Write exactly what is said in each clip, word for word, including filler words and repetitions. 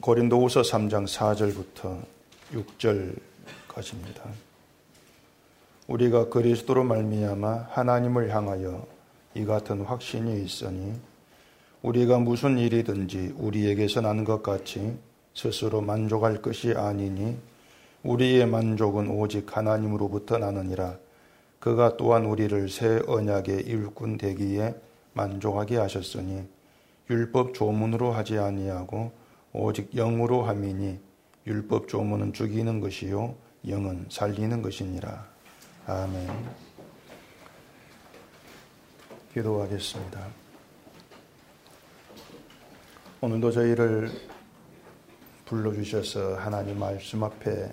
고린도후서 삼 장 사 절부터 육 절까지입니다. 우리가 그리스도로 말미암아 하나님을 향하여 이 같은 확신이 있으니 우리가 무슨 일이든지 우리에게서 난 것 같이 스스로 만족할 것이 아니니 우리의 만족은 오직 하나님으로부터 나느니라. 그가 또한 우리를 새 언약의 일꾼 되기에 만족하게 하셨으니 율법 조문으로 하지 아니하고 오직 영으로 함이니 율법 조문은 죽이는 것이요 영은 살리는 것이니라. 아멘. 기도하겠습니다. 오늘도 저희를 불러주셔서 하나님 말씀 앞에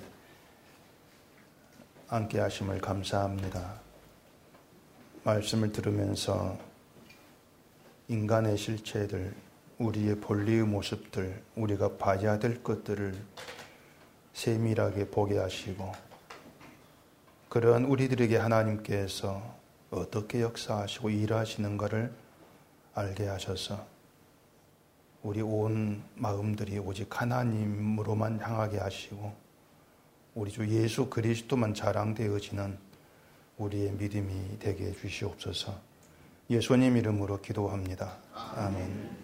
앉게 하심을 감사합니다. 말씀을 들으면서 인간의 실체들, 우리의 본래의 모습들, 우리가 봐야 될 것들을 세밀하게 보게 하시고 그러한 우리들에게 하나님께서 어떻게 역사하시고 일하시는가를 알게 하셔서 우리 온 마음들이 오직 하나님으로만 향하게 하시고 우리 주 예수 그리스도만 자랑되어지는 우리의 믿음이 되게 해주시옵소서. 예수님 이름으로 기도합니다. 아멘.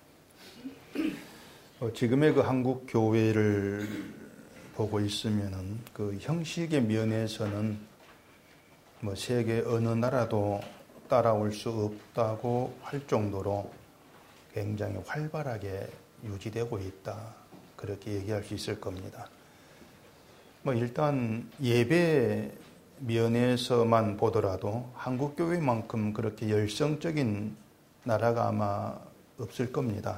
어, 지금의 그 한국 교회를 보고 있으면은 그 형식의 면에서는 뭐 세계 어느 나라도 따라올 수 없다고 할 정도로 굉장히 활발하게 유지되고 있다. 그렇게 얘기할 수 있을 겁니다. 뭐 일단 예배 면에서만 보더라도 한국 교회만큼 그렇게 열성적인 나라가 아마 없을 겁니다.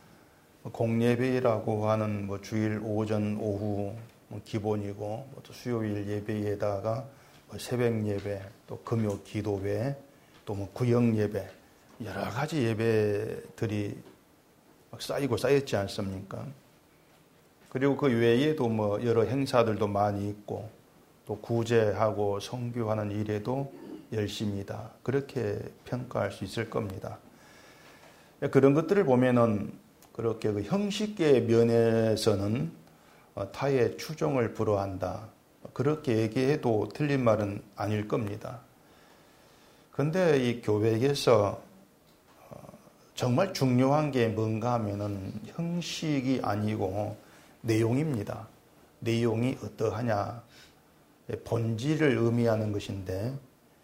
공예배라고 하는 뭐 주일 오전 오후 뭐 기본이고 뭐 또 수요일 예배에다가 뭐 새벽 예배 또 금요 기도회 또 뭐 구역 예배 여러 가지 예배들이 막 쌓이고 쌓였지 않습니까? 그리고 그 외에도 뭐 여러 행사들도 많이 있고 또 구제하고 선교하는 일에도 열심이다. 그렇게 평가할 수 있을 겁니다. 그런 것들을 보면은 그렇게 그 형식의 면에서는 타의 추종을 불허한다. 그렇게 얘기해도 틀린 말은 아닐 겁니다. 그런데 이 교회에서 정말 중요한 게 뭔가 하면은 형식이 아니고 내용입니다. 내용이 어떠하냐. 본질을 의미하는 것인데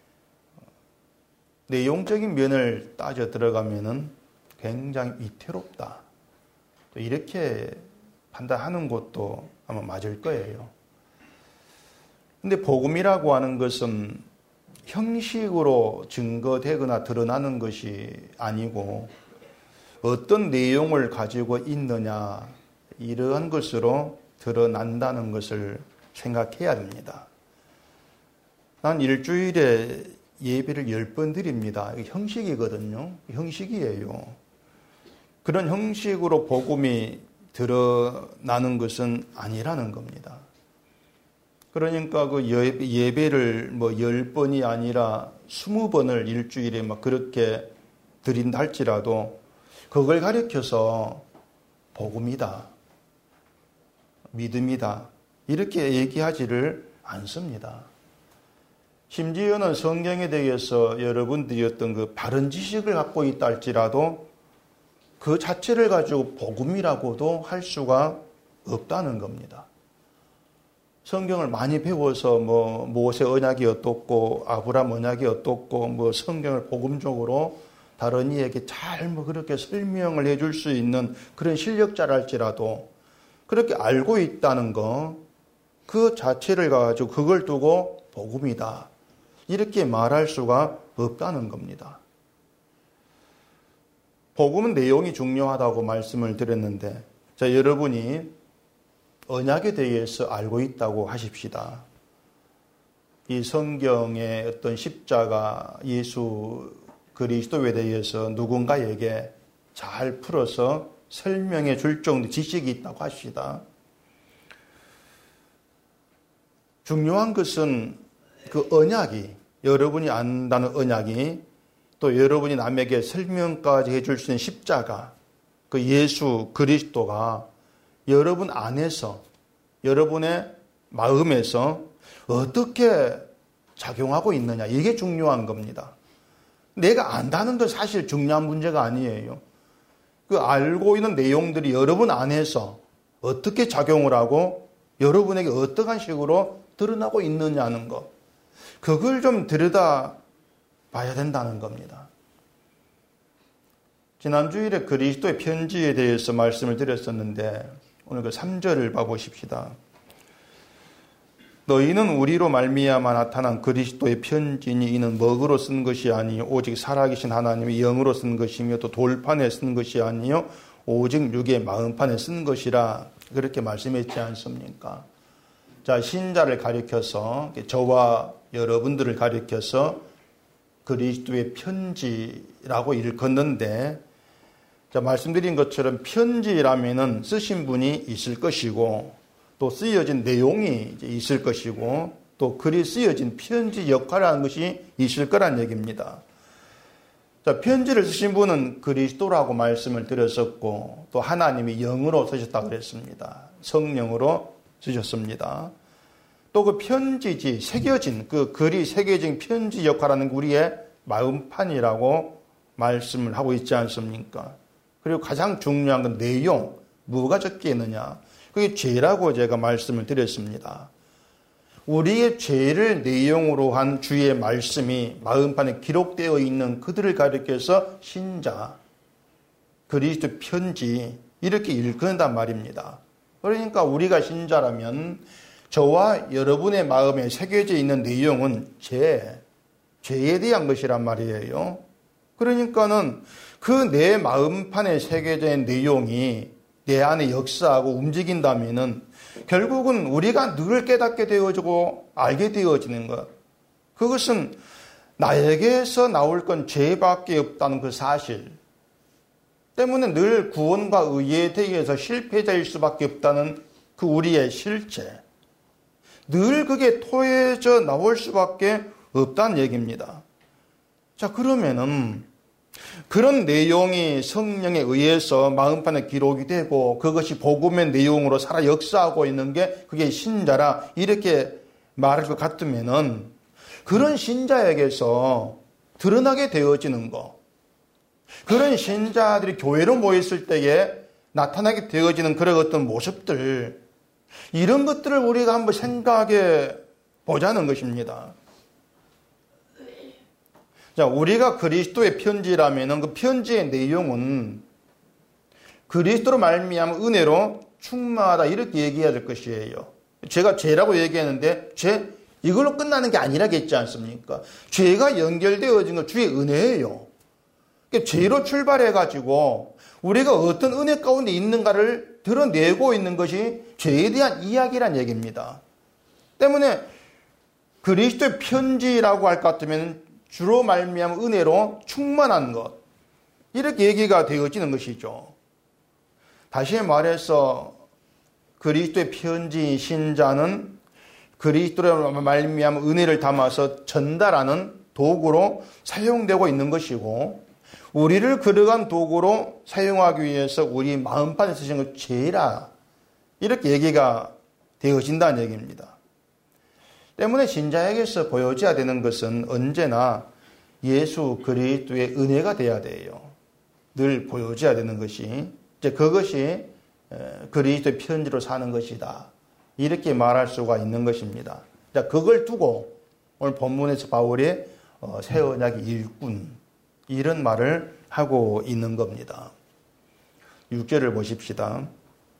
내용적인 면을 따져 들어가면은 굉장히 위태롭다. 이렇게 판단하는 것도 아마 맞을 거예요. 근데 복음이라고 하는 것은 형식으로 증거되거나 드러나는 것이 아니고 어떤 내용을 가지고 있느냐 이러한 것으로 드러난다는 것을 생각해야 됩니다. 난 일주일에 예배를 열 번 드립니다. 형식이거든요. 형식이에요. 그런 형식으로 복음이 드러나는 것은 아니라는 겁니다. 그러니까 그 예배를 뭐 열 번이 아니라 스무 번을 일주일에 막 그렇게 드린다 할지라도 그걸 가리켜서 복음이다, 믿음이다 이렇게 얘기하지를 않습니다. 심지어는 성경에 대해서 여러분들이 어떤 그 바른 지식을 갖고 있다 할지라도 그 자체를 가지고 복음이라고도 할 수가 없다는 겁니다. 성경을 많이 배워서 뭐 모세 언약이 어떻고 아브라함 언약이 어떻고 뭐 성경을 복음적으로 다른 이에게 잘 뭐 그렇게 설명을 해줄 수 있는 그런 실력자랄지라도 그렇게 알고 있다는 거 그 자체를 가지고 그걸 두고 복음이다 이렇게 말할 수가 없다는 겁니다. 복음은 내용이 중요하다고 말씀을 드렸는데 자 여러분이 언약에 대해서 알고 있다고 하십시다. 이 성경의 어떤 십자가 예수 그리스도에 대해서 누군가에게 잘 풀어서 설명해 줄 정도 지식이 있다고 하시다. 중요한 것은 그 언약이 여러분이 안다는 언약이 또 여러분이 남에게 설명까지 해줄 수 있는 십자가 그 예수 그리스도가 여러분 안에서, 여러분의 마음에서 어떻게 작용하고 있느냐. 이게 중요한 겁니다. 내가 안다는 건 사실 중요한 문제가 아니에요. 그 알고 있는 내용들이 여러분 안에서 어떻게 작용을 하고 여러분에게 어떠한 식으로 드러나고 있느냐는 것. 그걸 좀 들여다 봐야 된다는 겁니다. 지난 주일에 그리스도의 편지에 대해서 말씀을 드렸었는데 오늘 그 삼 절을 봐보십시다. 너희는 우리로 말미암아 나타난 그리스도의 편지니 이는 먹으로 쓴 것이 아니요 오직 살아계신 하나님의 영으로 쓴 것이며 또 돌판에 쓴 것이 아니요 오직 육의 마음판에 쓴 것이라 그렇게 말씀했지 않습니까? 자, 신자를 가리켜서 저와 여러분들을 가리켜서 그리스도의 편지라고 일컫는데, 자, 말씀드린 것처럼 편지라면은 쓰신 분이 있을 것이고 또 쓰여진 내용이 이제 있을 것이고 또 글이 쓰여진 편지 역할이라는 것이 있을 거란 얘기입니다. 자, 편지를 쓰신 분은 그리스도라고 말씀을 드렸었고 또 하나님이 영으로 쓰셨다고 그랬습니다. 성령으로 쓰셨습니다. 또 그 편지지 새겨진 그 글이 새겨진 편지 역할하는 우리의 마음판이라고 말씀을 하고 있지 않습니까? 그리고 가장 중요한 건 내용, 뭐가 적혀 있느냐. 그게 죄라고 제가 말씀을 드렸습니다. 우리의 죄를 내용으로 한 주의 말씀이 마음판에 기록되어 있는 그들을 가리켜서 신자, 그리스도 편지 이렇게 일컫는단 말입니다. 그러니까 우리가 신자라면 저와 여러분의 마음에 새겨져 있는 내용은 죄, 죄에 대한 것이란 말이에요. 그러니까는 그 내 마음판에 새겨져 있는 내용이 내 안에 역사하고 움직인다면은 결국은 우리가 늘 깨닫게 되어지고 알게 되어지는 것. 그것은 나에게서 나올 건 죄밖에 없다는 그 사실 때문에 늘 구원과 의에 대해서 실패자일 수밖에 없다는 그 우리의 실체. 늘 그게 토해져 나올 수밖에 없다는 얘기입니다. 자, 그러면은 그런 내용이 성령에 의해서 마음판에 기록이 되고 그것이 복음의 내용으로 살아 역사하고 있는 게 그게 신자라 이렇게 말할 것 같으면은 그런 신자에게서 드러나게 되어지는 거, 그런 신자들이 교회로 모였을 때에 나타나게 되어지는 그런 어떤 모습들, 이런 것들을 우리가 한번 생각해 보자는 것입니다. 자, 우리가 그리스도의 편지라면 그 편지의 내용은 그리스도로 말미암아 은혜로 충만하다 이렇게 얘기해야 될 것이에요. 죄가 죄라고 얘기했는데 죄 이걸로 끝나는 게 아니라겠지 않습니까? 죄가 연결되어진 건 주의 은혜예요. 그러니까 죄로 출발해가지고 우리가 어떤 은혜 가운데 있는가를 드러내고 있는 것이 죄에 대한 이야기란 얘기입니다. 때문에 그리스도의 편지라고 할 것 같으면 주로 말미암아 은혜로 충만한 것, 이렇게 얘기가 되어지는 것이죠. 다시 말해서 그리스도의 편지인 신자는 그리스도로 말미암아 은혜를 담아서 전달하는 도구로 사용되고 있는 것이고, 우리를 그러한 도구로 사용하기 위해서 우리 마음판에 쓰신 것 죄라 이렇게 얘기가 되어진다는 얘기입니다. 때문에 신자에게서 보여져야 되는 것은 언제나 예수 그리스도의 은혜가 돼야 돼요. 늘 보여져야 되는 것이 이제 그것이 그리스도의 편지로 사는 것이다. 이렇게 말할 수가 있는 것입니다. 자, 그걸 두고 오늘 본문에서 바울이 새 언약의 일꾼 이런 말을 하고 있는 겁니다. 육 절을 보십시다.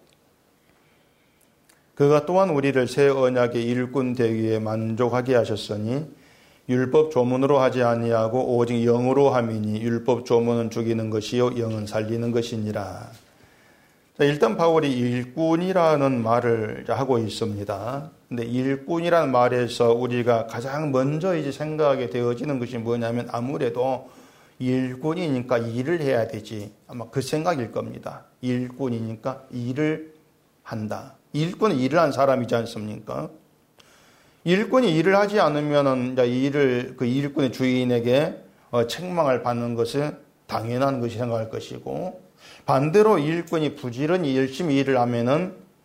그가 또한 우리를 새 언약의 일꾼 되기에 만족하게 하셨으니 율법 조문으로 하지 아니하고 오직 영으로 함이니 율법 조문은 죽이는 것이요 영은 살리는 것이니라. 자, 일단 바울이 일꾼이라는 말을 하고 있습니다. 근데 일꾼이라는 말에서 우리가 가장 먼저 이제 생각하게 되어지는 것이 뭐냐면 아무래도 일꾼이니까 일을 해야 되지. 아마 그 생각일 겁니다. 일꾼이니까 일을 한다. 일꾼은 일을 한 사람이지 않습니까? 일꾼이 일을 하지 않으면은 일을 그 일꾼의 주인에게 책망을 받는 것은 당연한 것이 생각할 것이고, 반대로 일꾼이 부지런히 열심히 일을 하면은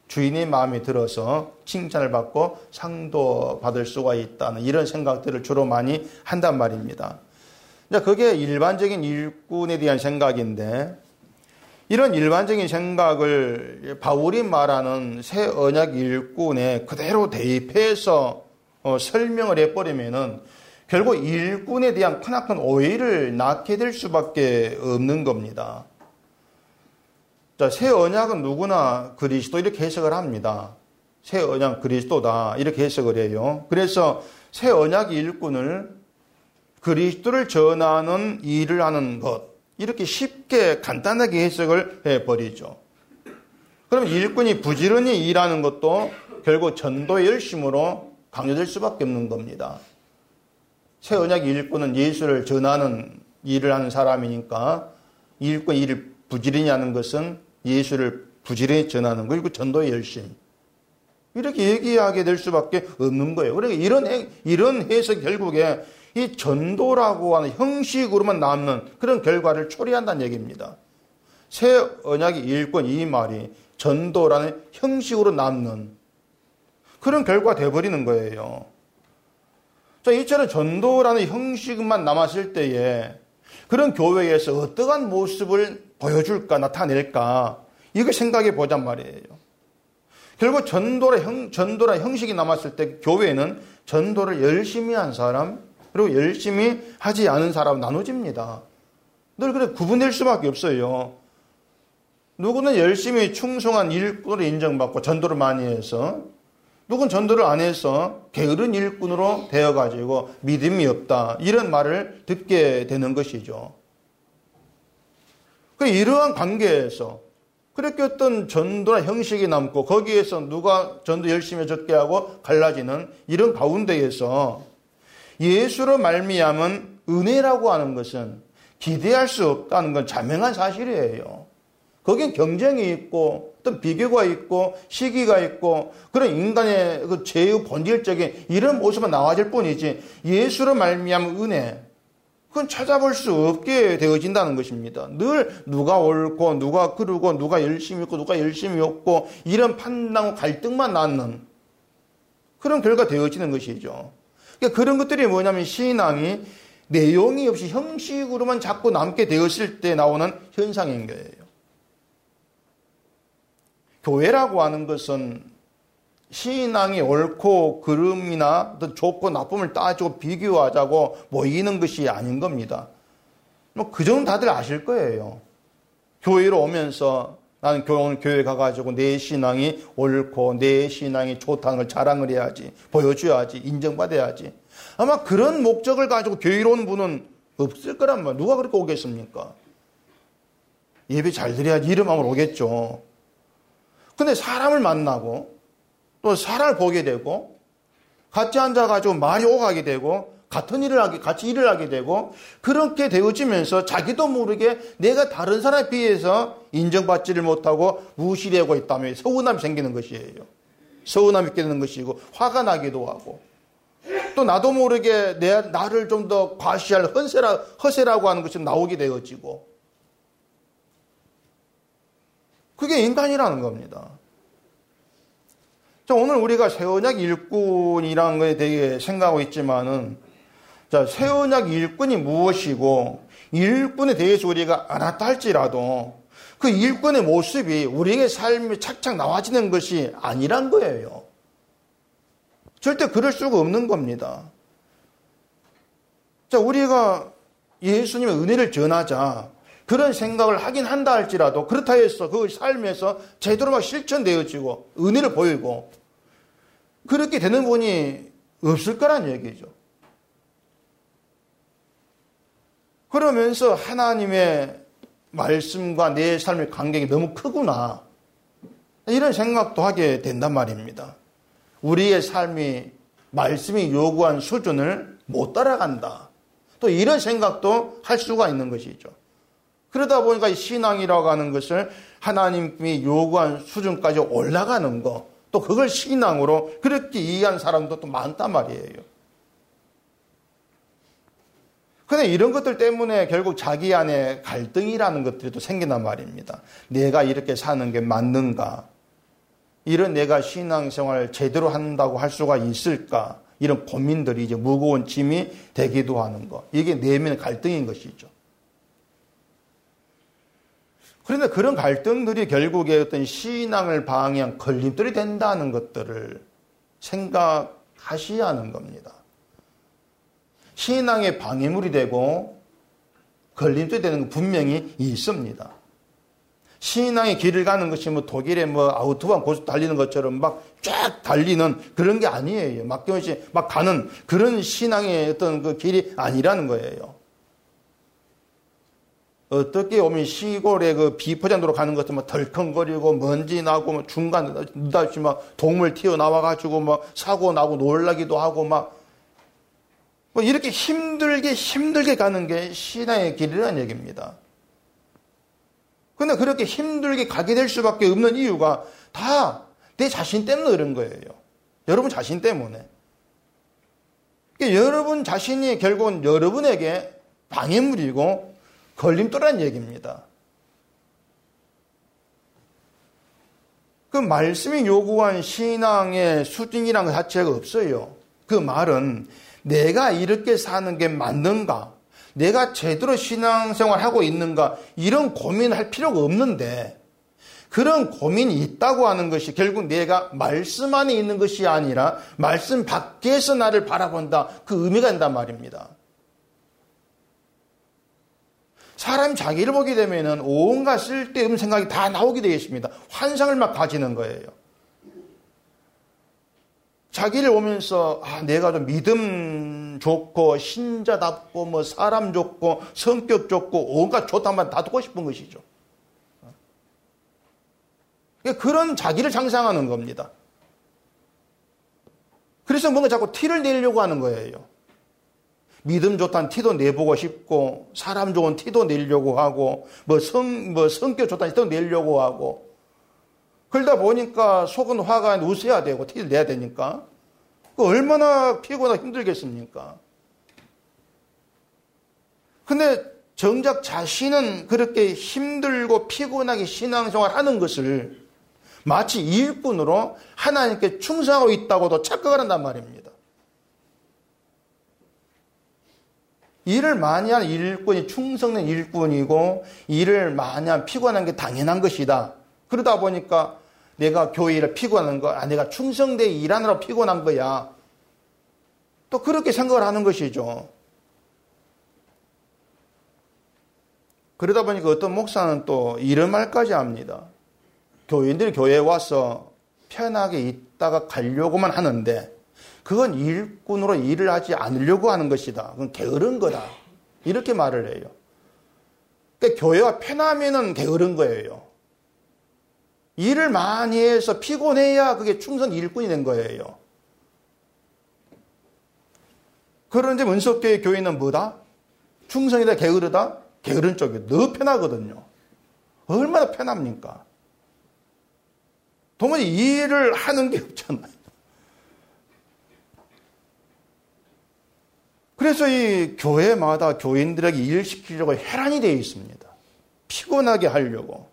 주인의 마음에 들어서 칭찬을 받고 상도 받을 수가 있다는 이런 생각들을 주로 많이 한단 말입니다. 그게 일반적인 일꾼에 대한 생각인데, 이런 일반적인 생각을 바울이 말하는 새 언약 일꾼에 그대로 대입해서 어, 설명을 해버리면은 결국 일꾼에 대한 크나큰 오해를 낳게 될 수밖에 없는 겁니다. 자, 새 언약은 누구나 그리스도 이렇게 해석을 합니다. 새 언약 그리스도다 이렇게 해석을 해요. 그래서 새 언약 일꾼을 그리스도를 전하는 일을 하는 것, 이렇게 쉽게 간단하게 해석을 해버리죠. 그럼 일꾼이 부지런히 일하는 것도 결국 전도의 열심으로 강조될 수밖에 없는 겁니다. 새 언약 일꾼은 예수를 전하는 일을 하는 사람이니까 일꾼 일을 부지런히 하는 것은 예수를 부지런히 전하는 거, 그리고 전도의 열심, 이렇게 얘기하게 될 수밖에 없는 거예요. 그러니까 이런, 이런 해석 결국에 이 전도라고 하는 형식으로만 남는 그런 결과를 초래한다는 얘기입니다. 새 언약의 일꾼, 이 말이 전도라는 형식으로 남는 그런 결과가 되어버리는 거예요. 자, 이처럼 전도라는 형식만 남았을 때에 그런 교회에서 어떠한 모습을 보여줄까, 나타낼까, 이걸 생각해 보잔 말이에요. 결국 전도라 형, 전도라 형식이 남았을 때 교회는 전도를 열심히 한 사람, 그리고 열심히 하지 않은 사람은 나눠집니다. 늘 그래 구분될 수밖에 없어요. 누구는 열심히 충성한 일꾼으로 인정받고 전도를 많이 해서, 누구는 전도를 안 해서 게으른 일꾼으로 되어가지고 믿음이 없다, 이런 말을 듣게 되는 것이죠. 이러한 관계에서 그렇게 어떤 전도나 형식이 남고 거기에서 누가 전도 열심히 적게 하고 갈라지는 이런 가운데에서 예수로 말미암은 은혜라고 하는 것은 기대할 수 없다는 건 자명한 사실이에요. 거긴 경쟁이 있고 어떤 비교가 있고 시기가 있고 그런 인간의 그 죄의 본질적인 이런 모습은 나와질 뿐이지, 예수로 말미암은 은혜, 그건 찾아볼 수 없게 되어진다는 것입니다. 늘 누가 옳고 누가 그르고 누가 열심히 있고 누가 열심히 없고 이런 판단과 갈등만 낳는 그런 결과가 되어지는 것이죠. 그러니까 그런 것들이 뭐냐면 신앙이 내용이 없이 형식으로만 자꾸 남게 되었을 때 나오는 현상인 거예요. 교회라고 하는 것은 신앙이 옳고 그름이나 어떤 좋고 나쁨을 따지고 비교하자고 모이는 것이 아닌 겁니다. 뭐 그 정도 다들 아실 거예요. 교회로 오면서 나는 오늘 교회 가가지고 내 신앙이 옳고 내 신앙이 좋다는 걸 자랑을 해야지, 보여줘야지, 인정받아야지. 아마 그런 목적을 가지고 교회로 오는 분은 없을 거란 말이에요. 누가 그렇게 오겠습니까? 예배 잘 드려야지 이런 마음으로 오겠죠. 근데 사람을 만나고 또 사람을 보게 되고 같이 앉아가지고 말이 오가게 되고 같은 일을 하게, 같이 일을 하게 되고 그렇게 되어지면서 자기도 모르게 내가 다른 사람에 비해서 인정받지를 못하고 무시되고 있다며 서운함이 생기는 것이에요. 서운함이 있게 되는 것이고 화가 나기도 하고 또 나도 모르게 내, 나를 좀 더 과시할 허세라, 허세라고 하는 것이 나오게 되어지고, 그게 인간이라는 겁니다. 자, 오늘 우리가 새 언약 일꾼이라는 것에 대해 생각하고 있지만은, 자, 새 언약 일꾼이 무엇이고, 일꾼에 대해서 우리가 알았다 할지라도, 그 일꾼의 모습이 우리의 삶에 착착 나와지는 것이 아니란 거예요. 절대 그럴 수가 없는 겁니다. 자, 우리가 예수님의 은혜를 전하자, 그런 생각을 하긴 한다 할지라도 그렇다 해서 그 삶에서 제대로 막 실천되어지고 은혜를 보이고 그렇게 되는 분이 없을 거란 얘기죠. 그러면서 하나님의 말씀과 내 삶의 간격이 너무 크구나, 이런 생각도 하게 된단 말입니다. 우리의 삶이 말씀이 요구한 수준을 못 따라간다, 또 이런 생각도 할 수가 있는 것이죠. 그러다 보니까 이 신앙이라고 하는 것을 하나님이 요구한 수준까지 올라가는 거, 또 그걸 신앙으로 그렇게 이해한 사람도 또 많단 말이에요. 근데 이런 것들 때문에 결국 자기 안에 갈등이라는 것들이 또 생긴단 말입니다. 내가 이렇게 사는 게 맞는가? 이런 내가 신앙생활을 제대로 한다고 할 수가 있을까? 이런 고민들이 이제 무거운 짐이 되기도 하는 것. 이게 내면의 갈등인 것이죠. 그런데 그런 갈등들이 결국에 어떤 신앙을 방해한 걸림돌이 된다는 것들을 생각하셔야 하는 겁니다. 신앙의 방해물이 되고 걸림돌이 되는 건 분명히 있습니다. 신앙의 길을 가는 것이 뭐 독일의 뭐 아우토반 고속 달리는 것처럼 막 쫙 달리는 그런 게 아니에요. 막경없이 막 가는 그런 신앙의 어떤 그 길이 아니라는 거예요. 어떻게 보면 시골의 그 비포장도로 가는 것도 막 덜컹거리고 먼지 나고 막 중간 느닷없이 막 동물 튀어나와가지고 막 사고 나고 놀라기도 하고 막 뭐 이렇게 힘들게 힘들게 가는 게 신앙의 길이라는 얘기입니다. 그런데 그렇게 힘들게 가게 될 수밖에 없는 이유가 다 내 자신 때문에 그런 거예요. 여러분 자신 때문에. 그러니까 여러분 자신이 결국은 여러분에게 방해물이고 걸림돌이라는 얘기입니다. 그 말씀이 요구한 신앙의 수준이라는 것 자체가 없어요. 그 말은 내가 이렇게 사는 게 맞는가? 내가 제대로 신앙생활하고 있는가? 이런 고민을 할 필요가 없는데 그런 고민이 있다고 하는 것이 결국 내가 말씀 안에 있는 것이 아니라 말씀 밖에서 나를 바라본다. 그 의미가 된단 말입니다. 사람이 자기를 보게 되면 온갖 쓸데없는 생각이 다 나오게 되어 있습니다. 환상을 막 가지는 거예요. 자기를 보면서 아, 내가 좀 믿음 좋고 신자답고 뭐 사람 좋고 성격 좋고 온갖 좋다는 말 다 듣고 싶은 것이죠. 그런 자기를 장상하는 겁니다. 그래서 뭔가 자꾸 티를 내려고 하는 거예요. 믿음 좋다는 티도 내보고 싶고 사람 좋은 티도 내려고 하고 뭐 성, 뭐 성격 좋다는 티도 내려고 하고 그러다 보니까 속은 화가 웃어야 되고 티를 내야 되니까 얼마나 피곤하고 힘들겠습니까? 근데 정작 자신은 그렇게 힘들고 피곤하게 신앙생활 하는 것을 마치 일꾼으로 하나님께 충성하고 있다고도 착각을 한단 말입니다. 일을 많이 하는 일꾼이 충성된 일꾼이고 일을 많이 하면 피곤한 게 당연한 것이다. 그러다 보니까 내가 교회 일을 피곤한 거, 아, 내가 충성되게 일하느라 피곤한 거야. 또 그렇게 생각을 하는 것이죠. 그러다 보니까 어떤 목사는 또 이런 말까지 합니다. 교인들이 교회에 와서 편하게 있다가 가려고만 하는데 그건 일꾼으로 일을 하지 않으려고 하는 것이다. 그건 게으른 거다. 이렇게 말을 해요. 그러니까 교회가 편하면은 게으른 거예요. 일을 많이 해서 피곤해야 그게 충성 일꾼이 된 거예요. 그런데 문석교회 교회는 뭐다? 충성이다, 게으르다? 게으른 쪽이 더 편하거든요. 얼마나 편합니까? 도무지 일을 하는 게 없잖아요. 그래서 이 교회마다 교인들에게 일 시키려고 혈안이 되어 있습니다. 피곤하게 하려고.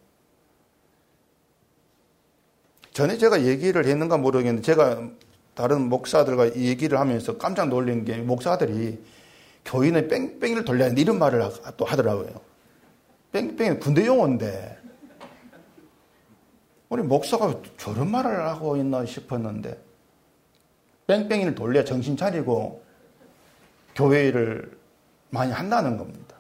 전에 제가 얘기를 했는가 모르겠는데 제가 다른 목사들과 얘기를 하면서 깜짝 놀란 게 목사들이 교인의 뺑뺑이를 돌려야 한다 이런 말을 또 하더라고요. 뺑뺑이는 군대 용어인데 우리 목사가 저런 말을 하고 있나 싶었는데 뺑뺑이를 돌려야 정신 차리고 교회를 많이 한다는 겁니다.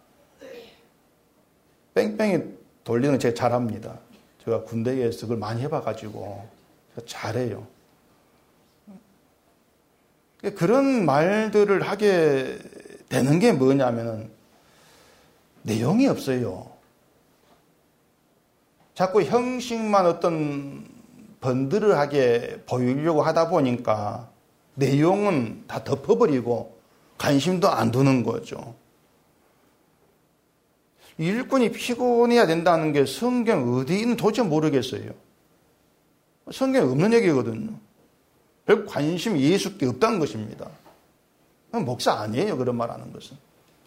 뺑뺑이 돌리는 거 제가 잘합니다. 제가 군대에서 그걸 많이 해봐가지고 잘해요. 그런 말들을 하게 되는 게 뭐냐면은 내용이 없어요. 자꾸 형식만 어떤 번드르하게 보이려고 하다 보니까 내용은 다 덮어버리고 관심도 안 두는 거죠. 일꾼이 피곤해야 된다는 게 성경 어디 있는 도저히 모르겠어요. 성경에 없는 얘기거든요. 결국 관심이 예수께 없다는 것입니다. 목사 아니에요, 그런 말 하는 것은.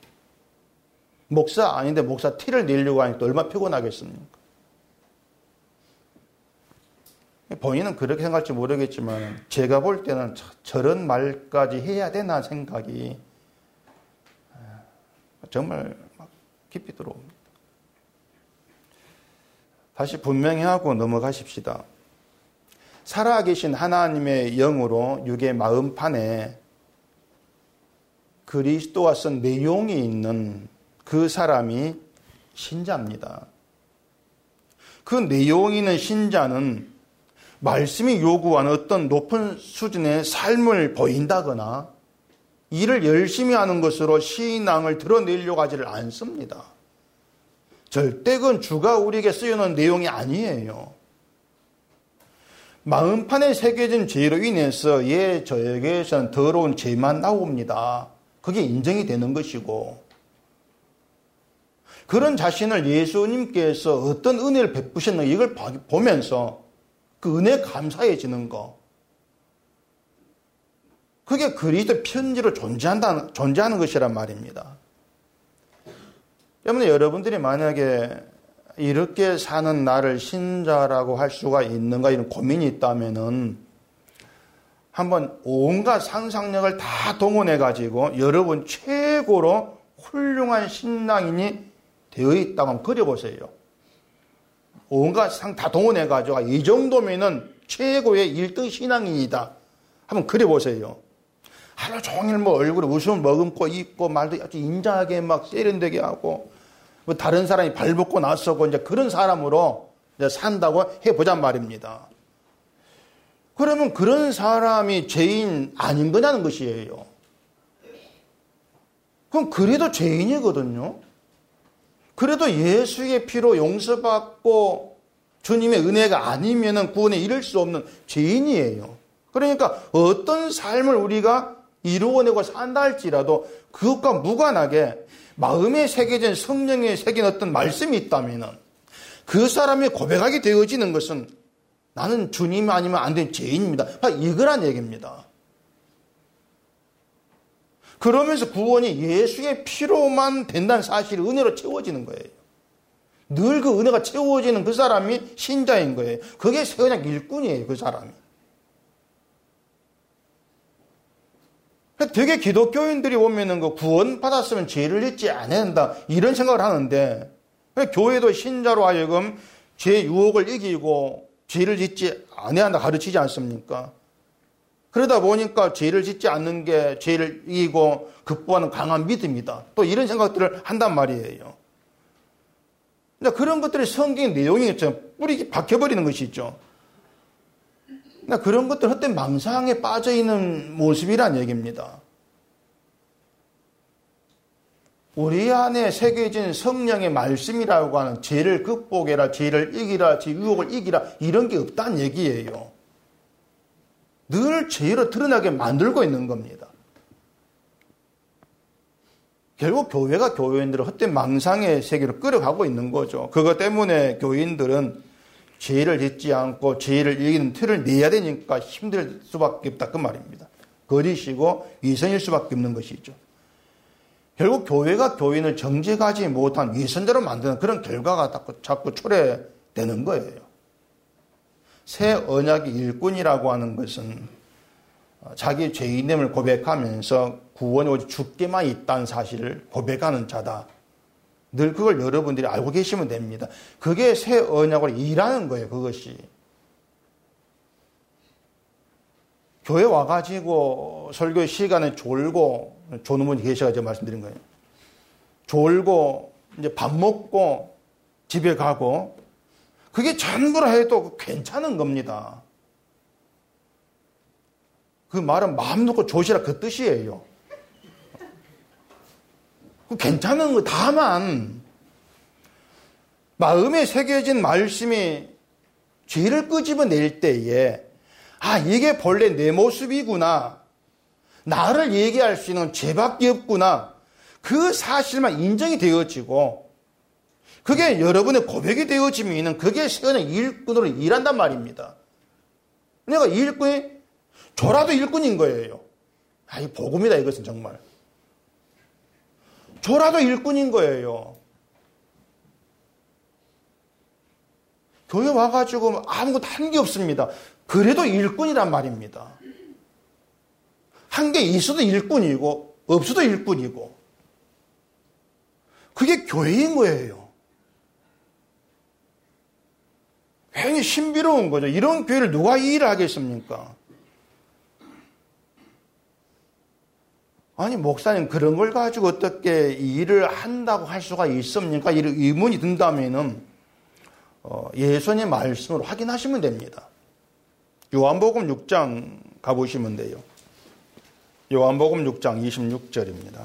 목사 아닌데 목사 티를 내려고 하니까 얼마나 피곤하겠습니까? 본인은 그렇게 생각할지 모르겠지만 제가 볼 때는 저런 말까지 해야 되나 생각이 정말 막 깊이 들어옵니다. 다시 분명히 하고 넘어가십시다. 살아계신 하나님의 영으로 육의 마음판에 그리스도와 쓴 내용이 있는 그 사람이 신자입니다. 그 내용이 있는 신자는 말씀이 요구하는 어떤 높은 수준의 삶을 보인다거나 일을 열심히 하는 것으로 신앙을 드러내려고 하지를 않습니다. 절대 그건 주가 우리에게 쓰여놓은 내용이 아니에요. 마음판에 새겨진 죄로 인해서 예, 저에게서는 더러운 죄만 나옵니다. 그게 인정이 되는 것이고, 그런 자신을 예수님께서 어떤 은혜를 베푸셨는가 이걸 보면서 그 은혜에 감사해지는 거, 그게 그리스도 편지로 존재한다, 존재하는 것이란 말입니다. 때문에 여러분들이 만약에 이렇게 사는 나를 신자라고 할 수가 있는가 이런 고민이 있다면은 한번 온갖 상상력을 다 동원해 가지고 여러분 최고로 훌륭한 신앙인이 되어 있다고 한번 그려보세요. 온갖 상 다 동원해 가지고 이 정도면은 최고의 일 등 신앙인이다. 한번 그려보세요. 하루 종일 뭐 얼굴에 웃음을 머금고 있고 말도 아주 인자하게 막 세련되게 하고 뭐 다른 사람이 발벗고 나서고 이제 그런 사람으로 이제 산다고 해보잔 말입니다. 그러면 그런 사람이 죄인 아닌 거냐는 것이에요. 그럼 그래도 죄인이거든요. 그래도 예수의 피로 용서받고 주님의 은혜가 아니면은 구원에 이를 수 없는 죄인이에요. 그러니까 어떤 삶을 우리가 이루어내고 산다 할지라도 그것과 무관하게 마음에 새겨진 성령에 새긴 어떤 말씀이 있다면 그 사람이 고백하게 되어지는 것은 나는 주님 아니면 안 되는 죄인입니다. 이거란 얘기입니다. 그러면서 구원이 예수의 피로만 된다는 사실이 은혜로 채워지는 거예요. 늘 그 은혜가 채워지는 그 사람이 신자인 거예요. 그게 그냥 일꾼이에요, 그 사람이. 되게 기독교인들이 보면은 그 구원 받았으면 죄를 짓지 않아야 한다 이런 생각을 하는데 교회도 신자로 하여금 죄 유혹을 이기고 죄를 짓지 않아야 한다 가르치지 않습니까? 그러다 보니까 죄를 짓지 않는 게 죄를 이기고 극복하는 강한 믿음이다. 또 이런 생각들을 한단 말이에요. 근데 그런 것들이 성경의 내용이 뿌리 박혀버리는 것이죠. 그런 것들 헛된 망상에 빠져있는 모습이란 얘기입니다. 우리 안에 새겨진 성령의 말씀이라고 하는 죄를 극복해라, 죄를 이기라, 죄 유혹을 이기라 이런 게 없다는 얘기예요. 늘 죄로 드러나게 만들고 있는 겁니다. 결국 교회가 교회인들을 헛된 망상의 세계로 끌어가고 있는 거죠. 그것 때문에 교인들은 죄를 짓지 않고 죄를 이기는 틀을 내야 되니까 힘들 수밖에 없다 그 말입니다. 거리시고 위선일 수밖에 없는 것이죠. 결국 교회가 교인을 정직하지 못한 위선자로 만드는 그런 결과가 자꾸, 자꾸 초래되는 거예요. 새 언약의 일꾼이라고 하는 것은 자기 죄인됨을 고백하면서 구원이 오직 주께만 있다는 사실을 고백하는 자다. 늘 그걸 여러분들이 알고 계시면 됩니다. 그게 새 언약으로 일하는 거예요, 그것이. 교회 와가지고 설교 시간에 졸고, 조는 분이 계셔가지고 말씀드린 거예요. 졸고, 이제 밥 먹고, 집에 가고, 그게 전부라 해도 괜찮은 겁니다. 그 말은 마음 놓고 조시라 그 뜻이에요. 괜찮은 거 다만 마음에 새겨진 말씀이 죄를 끄집어낼 때에 아 이게 본래 내 모습이구나 나를 얘기할 수 있는 죄밖에 없구나 그 사실만 인정이 되어지고 그게 여러분의 고백이 되어지면 그게 세원의 일꾼으로 일한단 말입니다. 내가 일꾼이 조라도 일꾼인 거예요. 아, 이 복음이다 이것은 정말. 조라도 일꾼인 거예요. 교회 와가지고 아무것도 한 게 없습니다. 그래도 일꾼이란 말입니다. 한 게 있어도 일꾼이고 없어도 일꾼이고 그게 교회인 거예요. 굉장히 신비로운 거죠. 이런 교회를 누가 이해를 하겠습니까? 아니 목사님 그런 걸 가지고 어떻게 일을 한다고 할 수가 있습니까? 이런 의문이 든다면은 어, 예수님의 말씀으로 확인하시면 됩니다. 요한복음 육 장 가보시면 돼요. 요한복음 육 장 이십육 절입니다.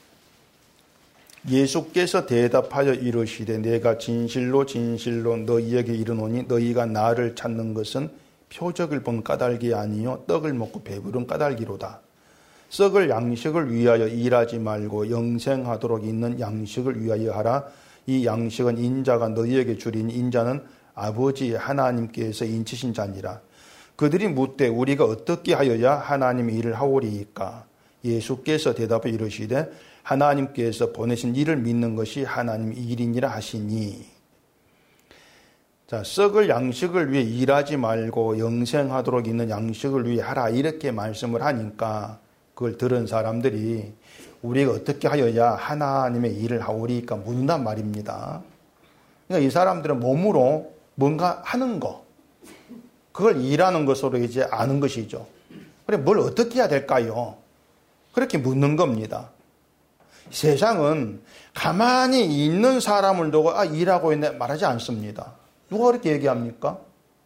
예수께서 대답하여 이르시되 내가 진실로 진실로 너희에게 이르노니 너희가 나를 찾는 것은 표적을 본 까닭이 아니요 떡을 먹고 배부른 까닭이로다. 썩을 양식을 위하여 일하지 말고 영생하도록 있는 양식을 위하여 하라. 이 양식은 인자가 너희에게 주리니 인자는 아버지 하나님께서 인치신 자니라. 그들이 묻되 우리가 어떻게 하여야 하나님 일을 하오리이까? 예수께서 대답해 이르시되 하나님께서 보내신 일을 믿는 것이 하나님 일이니라 하시니. 자, 썩을 양식을 위해 일하지 말고 영생하도록 있는 양식을 위해 하라 이렇게 말씀을 하니까 그걸 들은 사람들이 우리가 어떻게 하여야 하나님의 일을 하오리까 묻는단 말입니다. 그러니까 이 사람들은 몸으로 뭔가 하는 거, 그걸 일하는 것으로 이제 아는 것이죠. 그래, 뭘 어떻게 해야 될까요? 그렇게 묻는 겁니다. 세상은 가만히 있는 사람을 두고 아, 일하고 있네 말하지 않습니다. 누가 그렇게 얘기합니까?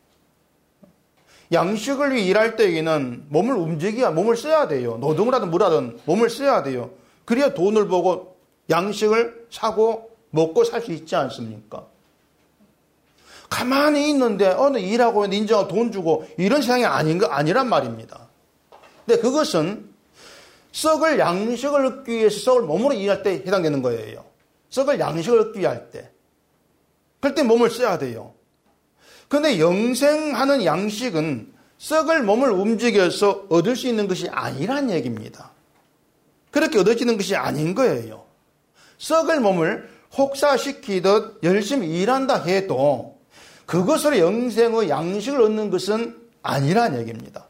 양식을 위해 일할 때에는 몸을 움직여야, 몸을 써야 돼요. 노동을 하든 뭐라든 몸을 써야 돼요. 그래야 돈을 보고 양식을 사고 먹고 살 수 있지 않습니까? 가만히 있는데 어느 일하고 있는데 인자가 돈 주고 이런 세상이 아닌 거 아니란 말입니다. 근데 그것은 썩을 양식을 얻기 위해서 썩을 몸으로 일할 때 해당되는 거예요. 썩을 양식을 얻기 위할 때. 그럴 때 몸을 써야 돼요. 그런데 영생하는 양식은 썩을 몸을 움직여서 얻을 수 있는 것이 아니란 얘기입니다. 그렇게 얻어지는 것이 아닌 거예요. 썩을 몸을 혹사시키듯 열심히 일한다 해도 그것으로 영생의 양식을 얻는 것은 아니란 얘기입니다.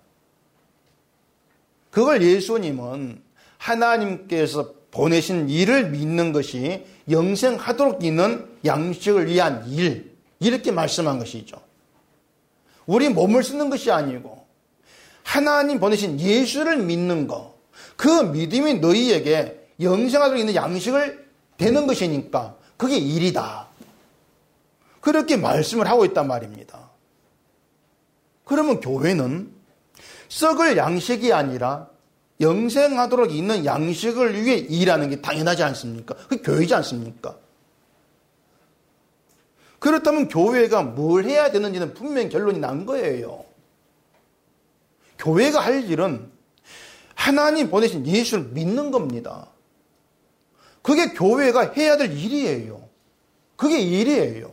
그걸 예수님은 하나님께서 보내신 일을 믿는 것이 영생하도록 있는 양식을 위한 일, 이렇게 말씀한 것이죠. 우리 몸을 쓰는 것이 아니고 하나님 보내신 예수를 믿는 것, 그 믿음이 너희에게 영생하도록 있는 양식을 되는 것이니까 그게 일이다. 그렇게 말씀을 하고 있단 말입니다. 그러면 교회는 썩을 양식이 아니라 영생하도록 있는 양식을 위해 일하는 게 당연하지 않습니까? 그게 교회지 않습니까? 그렇다면 교회가 뭘 해야 되는지는 분명히 결론이 난 거예요. 교회가 할 일은 하나님 보내신 예수를 믿는 겁니다. 그게 교회가 해야 될 일이에요. 그게 일이에요.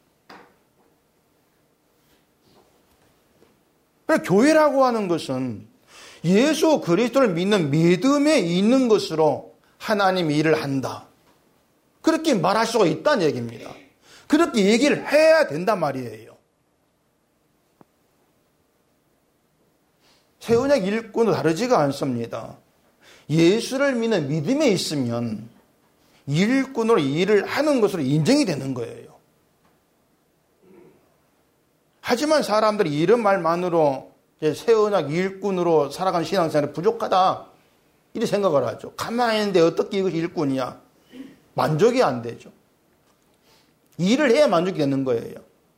교회라고 하는 것은 예수 그리스도를 믿는 믿음에 있는 것으로 하나님 일을 한다. 그렇게 말할 수가 있다는 얘기입니다. 그렇게 얘기를 해야 된단 말이에요. 새언약 일꾼은 다르지가 않습니다. 예수를 믿는 믿음에 있으면 일꾼으로 일을 하는 것으로 인정이 되는 거예요. 하지만 사람들이 이런 말만으로 새언약 일꾼으로 살아가는 신앙생활이 부족하다 이렇게 생각을 하죠. 가만히 있는데 어떻게 이것이 일꾼이야? 만족이 안 되죠. 일을 해야 만족이 되는 거예요.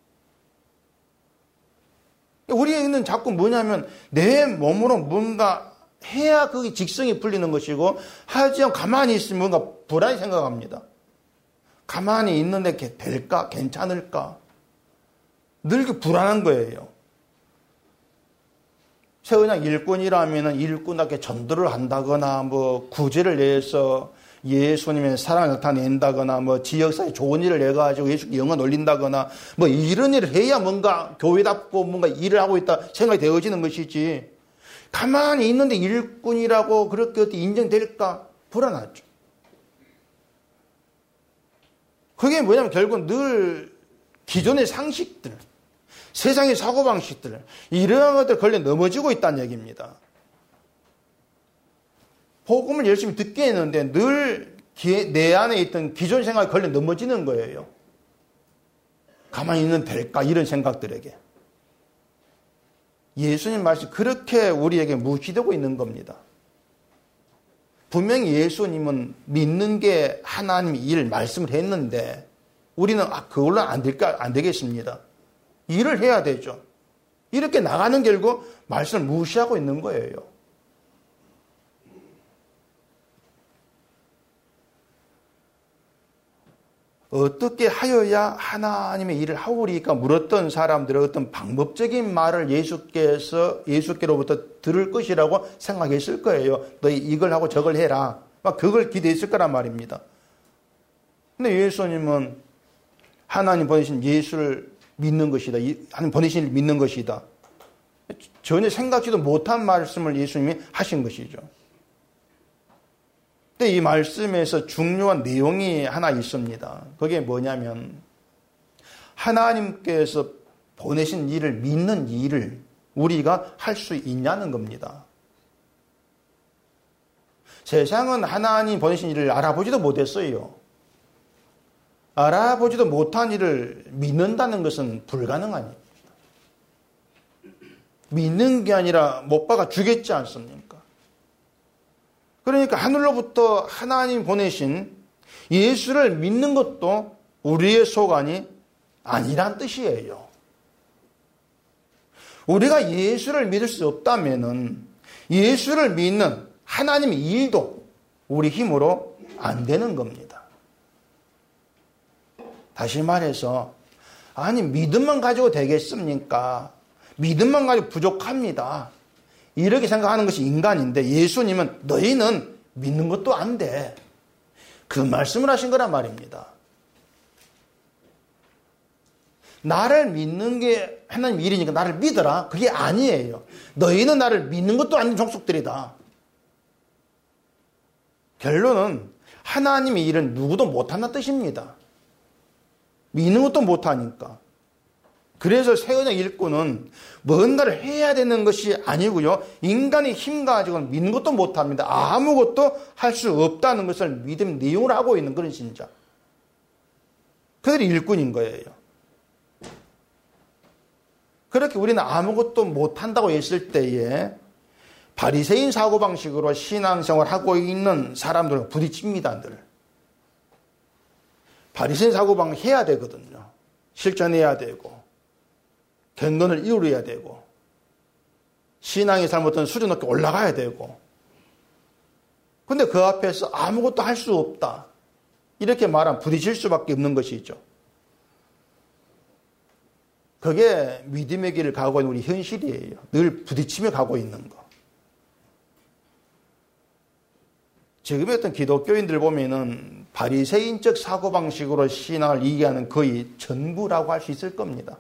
우리는 자꾸 뭐냐면 내 몸으로 뭔가 해야 그게 직성이 풀리는 것이고 하지 않고 가만히 있으면 뭔가 불안히 생각합니다. 가만히 있는데 될까? 괜찮을까? 늘 그 불안한 거예요. 새언약 일꾼이라면 일꾼답게 전도를 한다거나 뭐 구제를 내서 예수님의 사랑을 나타낸다거나 뭐 지역사회 좋은 일을 내가지고 예수께 영혼 올린다거나 뭐 이런 일을 해야 뭔가 교회답고 뭔가 일을 하고 있다 생각이 되어지는 것이지 가만히 있는데 일꾼이라고 그렇게 어떻게 인정될까? 불안하죠. 그게 뭐냐면 결국 늘 기존의 상식들, 세상의 사고방식들, 이러한 것들 걸려 넘어지고 있다는 얘기입니다. 복음을 열심히 듣게 했는데 늘 내 안에 있던 기존 생각이 걸려 넘어지는 거예요. 가만히 있는 될까? 이런 생각들에게. 예수님 말씀이 그렇게 우리에게 무시되고 있는 겁니다. 분명히 예수님은 믿는 게 하나님 일, 말씀을 했는데 우리는 아, 그걸로 안 될까? 안 되겠습니다. 일을 해야 되죠. 이렇게 나가는 결국 말씀을 무시하고 있는 거예요. 어떻게 하여야 하나님의 일을 하오리까 물었던 사람들의 어떤 방법적인 말을 예수께서, 예수께로부터 들을 것이라고 생각했을 거예요. 너희 이걸 하고 저걸 해라. 막 그걸 기대했을 거란 말입니다. 근데 예수님은 하나님 보내신 예수를 믿는 것이다. 하나님 보내신 일을 믿는 것이다. 전혀 생각지도 못한 말씀을 예수님이 하신 것이죠. 근데 이 말씀에서 중요한 내용이 하나 있습니다. 그게 뭐냐면 하나님께서 보내신 일을 믿는 일을 우리가 할 수 있냐는 겁니다. 세상은 하나님 보내신 일을 알아보지도 못했어요. 알아보지도 못한 일을 믿는다는 것은 불가능한 일입니다. 믿는 게 아니라 못 박아 주겠지 않습니까? 그러니까 하늘로부터 하나님 보내신 예수를 믿는 것도 우리의 소관이 아니란 뜻이에요. 우리가 예수를 믿을 수 없다면은 예수를 믿는 하나님의 일도 우리 힘으로 안 되는 겁니다. 다시 말해서 아니 믿음만 가지고 되겠습니까? 믿음만 가지고 부족합니다. 이렇게 생각하는 것이 인간인데 예수님은 너희는 믿는 것도 안 돼. 그 말씀을 하신 거란 말입니다. 나를 믿는 게 하나님 일이니까 나를 믿어라. 그게 아니에요. 너희는 나를 믿는 것도 아닌 족속들이다. 결론은 하나님의 일은 누구도 못한다는 뜻입니다. 믿는 것도 못하니까. 그래서 새언약 일꾼은 뭔가를 해야 되는 것이 아니고요. 인간의 힘 가지고는 믿는 것도 못합니다. 아무것도 할 수 없다는 것을 믿음 내용을 하고 있는 그런 신자. 그들이 일꾼인 거예요. 그렇게 우리는 아무것도 못한다고 했을 때에 바리새인 사고방식으로 신앙생활을 하고 있는 사람들은 부딪힙니다. 늘. 바리새인 사고방식 해야 되거든요. 실천해야 되고 경건을 이루어야 되고 신앙의 삶 어떤 수준 높게 올라가야 되고 근데 그 앞에서 아무것도 할 수 없다. 이렇게 말하면 부딪힐 수밖에 없는 것이죠. 그게 믿음의 길을 가고 있는 우리 현실이에요. 늘 부딪히며 가고 있는 거. 지금의 어떤 기독교인들 보면은 바리새인적 사고방식으로 신앙을 이해하는 거의 전부라고 할 수 있을 겁니다.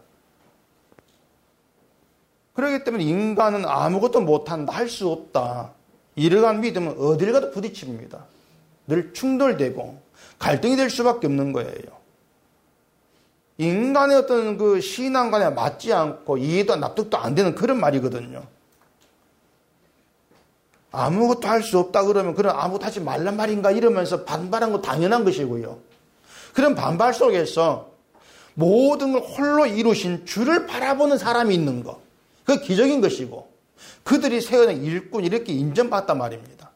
그렇기 때문에 인간은 아무것도 못한다, 할 수 없다. 이러한 믿음은 어딜 가도 부딪힙니다. 늘 충돌되고 갈등이 될 수밖에 없는 거예요. 인간의 어떤 그 신앙관에 맞지 않고 이해도 납득도 안 되는 그런 말이거든요. 아무것도 할 수 없다 그러면 그런 아무것도 하지 말란 말인가 이러면서 반발한 거 당연한 것이고요. 그런 반발 속에서 모든 걸 홀로 이루신 주를 바라보는 사람이 있는 거. 그 기적인 것이고 그들이 새언약 일꾼 이렇게 인정받단 말입니다.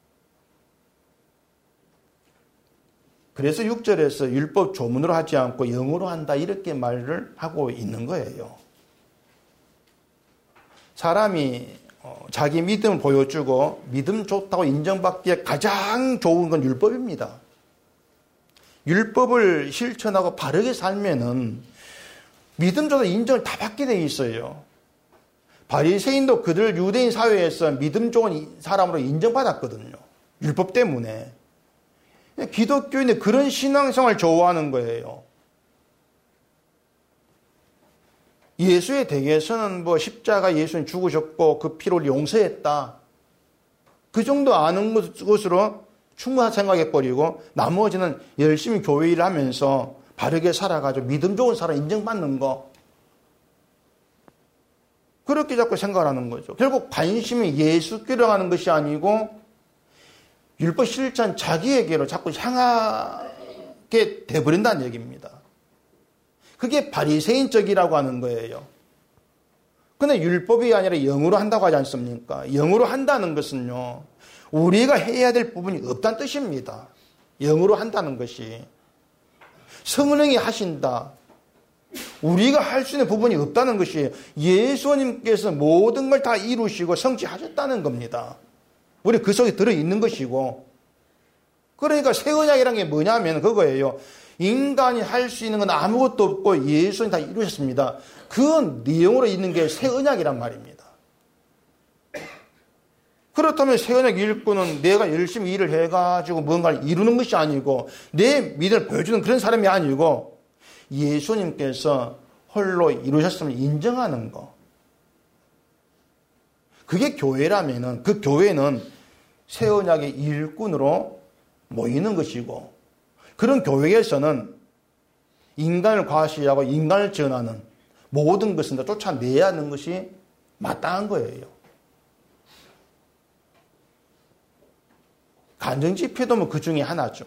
그래서 육 절에서 율법 조문으로 하지 않고 영으로 한다 이렇게 말을 하고 있는 거예요. 사람이 자기 믿음을 보여주고 믿음 좋다고 인정받기에 가장 좋은 건 율법입니다. 율법을 실천하고 바르게 살면은 믿음 좋다 인정을 다 받게 돼 있어요. 바리새인도 그들 유대인 사회에서 믿음 좋은 사람으로 인정받았거든요. 율법 때문에. 기독교인은 그런 신앙생활을 좋아하는 거예요. 예수의 댁에서는 뭐 십자가 예수님 죽으셨고 그 피로 용서했다. 그 정도 아는 것으로 충분한 생각해버리고 나머지는 열심히 교회 일을 하면서 바르게 살아가지고 믿음 좋은 사람 인정받는 거. 그렇게 자꾸 생각하는 거죠. 결국 관심이 예수께로 가는 것이 아니고 율법 실천 자기에게로 자꾸 향하게 돼버린다는 얘기입니다. 그게 바리새인적이라고 하는 거예요. 근데 율법이 아니라 영으로 한다고 하지 않습니까? 영으로 한다는 것은요, 우리가 해야 될 부분이 없다는 뜻입니다. 영으로 한다는 것이. 성령이 하신다. 우리가 할 수 있는 부분이 없다는 것이 예수님께서 모든 걸 다 이루시고 성취하셨다는 겁니다. 우리 그 속에 들어있는 것이고. 그러니까 새 언약이라는 게 뭐냐면 그거예요. 인간이 할 수 있는 건 아무것도 없고 예수님 다 이루셨습니다. 그 내용으로 있는 게 새 언약이란 말입니다. 그렇다면 새 언약 일꾼은 내가 열심히 일을 해가지고 뭔가를 이루는 것이 아니고 내 믿음을 보여주는 그런 사람이 아니고 예수님께서 홀로 이루셨음을 인정하는 거. 그게 교회라면은 그 교회는 새 언약의 일꾼으로 모이는 것이고 그런 교회에서는 인간을 과시하고 인간을 전하는 모든 것은 다 쫓아내야 하는 것이 마땅한 거예요. 간정 집회도 뭐 그 중에 하나죠.